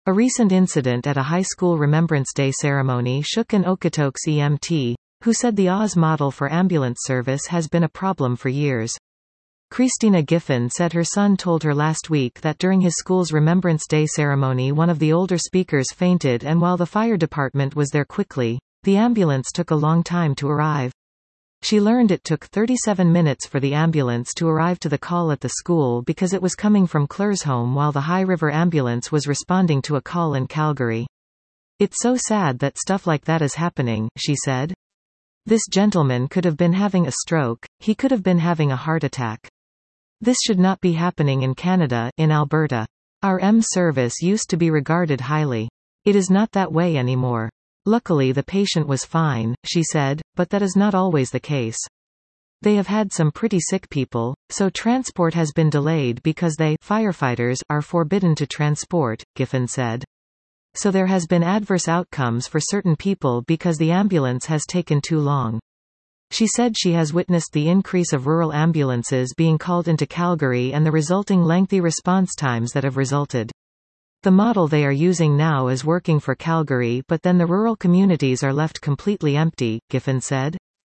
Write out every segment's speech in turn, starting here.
A recent incident at a high school Remembrance Day ceremony shook an Okotoks EMT, who said the Oz model for ambulance service has been a problem for years. Christina Giffen said her son told her last week that during his school's Remembrance Day ceremony one of the older speakers fainted, and while the fire department was there quickly, the ambulance took a long time to arrive. She learned it took 37 minutes for the ambulance to arrive to the call at the school because it was coming from Claresholm while the High River ambulance was responding to a call in Calgary. "It's so sad that stuff like that is happening," she said. "This gentleman could have been having a stroke, he could have been having a heart attack. This should not be happening in Canada, in Alberta. Our service used to be regarded highly. It is not that way anymore. Luckily the patient was fine," she said, "but that is not always the case. They have had some pretty sick people, so transport has been delayed because they firefighters are forbidden to transport," Giffen said. "So there has been adverse outcomes for certain people because the ambulance has taken too long." She said she has witnessed the increase of rural ambulances being called into Calgary and the resulting lengthy response times that have resulted. "The model they are using now is working for Calgary, but then the rural communities are left completely empty," Giffen said.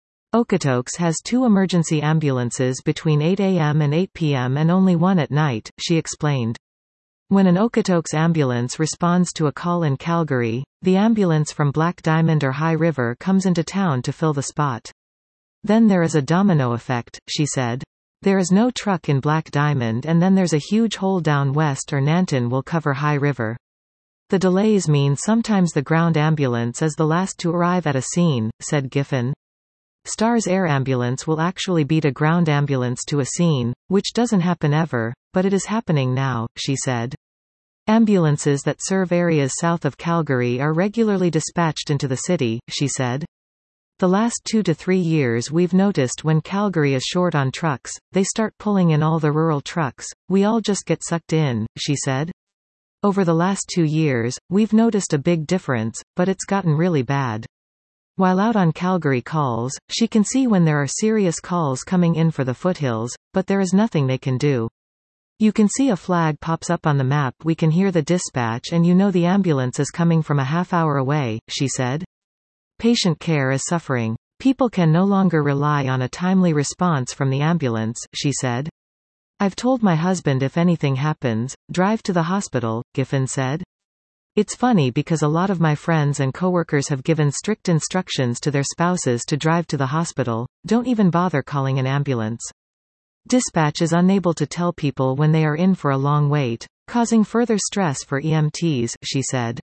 Okotoks has 2 emergency ambulances between 8 a.m. and 8 p.m. and only one at night, she explained. When an Okotoks ambulance responds to a call in Calgary, the ambulance from Black Diamond or High River comes into town to fill the spot. Then there is a domino effect, she said. There is no truck in Black Diamond and then there's a huge hole down west or Nanton will cover High River. The delays mean sometimes the ground ambulance is the last to arrive at a scene, said Giffen. Star's air ambulance will actually beat a ground ambulance to a scene, which doesn't happen ever, but it is happening now, she said. Ambulances that serve areas south of Calgary are regularly dispatched into the city, she said. The last 2 to 3 years we've noticed when Calgary is short on trucks, they start pulling in all the rural trucks, we all just get sucked in, she said. Over the last 2 years, we've noticed a big difference, but it's gotten really bad. While out on Calgary calls, she can see when there are serious calls coming in for the foothills, but there is nothing they can do. You can see a flag pops up on the map, we can hear the dispatch and you know the ambulance is coming from a half hour away, she said. Patient care is suffering. People can no longer rely on a timely response from the ambulance, she said. I've told my husband if anything happens, drive to the hospital, Giffen said. It's funny because a lot of my friends and coworkers have given strict instructions to their spouses to drive to the hospital, don't even bother calling an ambulance. Dispatch is unable to tell people when they are in for a long wait, causing further stress for EMTs, she said.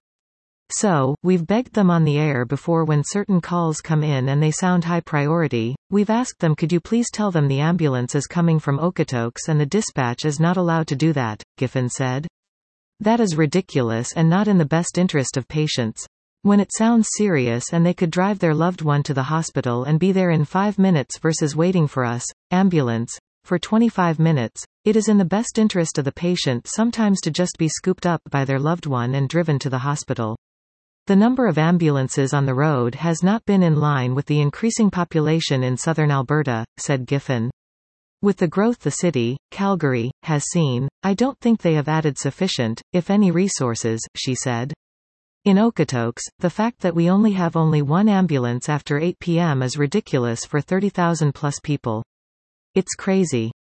So, we've begged them on the air before when certain calls come in and they sound high priority, we've asked them could you please tell them the ambulance is coming from Okotoks and the dispatch is not allowed to do that, Giffen said. That is ridiculous and not in the best interest of patients. When it sounds serious and they could drive their loved one to the hospital and be there in 5 minutes versus waiting for us, ambulance, for 25 minutes, it is in the best interest of the patient sometimes to just be scooped up by their loved one and driven to the hospital. The number of ambulances on the road has not been in line with the increasing population in southern Alberta, said Giffen. With the growth the city, Calgary, has seen, I don't think they have added sufficient, if any resources, she said. In Okotoks, the fact that we only have one ambulance after 8 p.m. is ridiculous for 30,000 plus people. It's crazy.